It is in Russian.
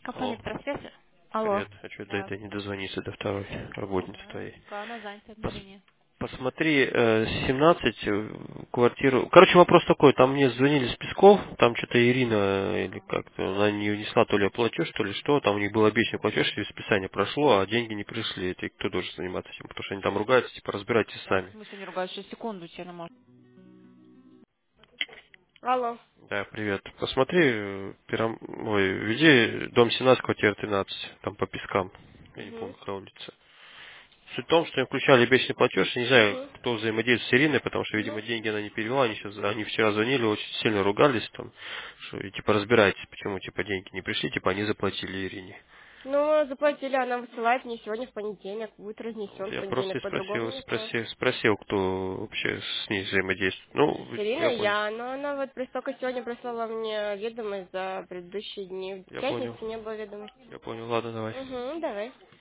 Компания Алло, Электросвязь. Алло. привет. А что до Да. этой не дозвониться до второй работницы твоей? Пока она занята на Пос- линии. Посмотри, 17 квартиру. Короче, вопрос такой, там мне звонили с Песков, там что-то Ирина или как-то, она не внесла то ли платеж, то ли что, там у них был обещанный платеж, и списание прошло, а деньги не пришли. Это кто должен заниматься этим? Потому что они там ругаются, типа разбирайтесь В сами. смысле не ругаюсь, сейчас секунду тебе может. Алло. Да, привет. Посмотри, введи дом 17, квартира 13, там по Пескам. Я не Угу. помню, какая улица. Суть в том, что им включали обещанный платеж, я не знаю, Угу. кто взаимодействует с Ириной, потому что, видимо, Ну, деньги она не перевела, они вчера звонили, очень сильно ругались там, что, и, типа, разбирайтесь, почему, типа, деньги не пришли, типа, они заплатили Ирине. ну, заплатили, она высылает мне сегодня в понедельник, будет Вот разнесен в я просто понедельник, и по-другому никак. спросил, кто вообще с ней взаимодействует. Ну, Ирина, я понял, но она вот только сегодня прислала мне ведомость за предыдущие дни. В я понял, пятницу не было ведомости. я понял, ладно, давай. Угу, давай.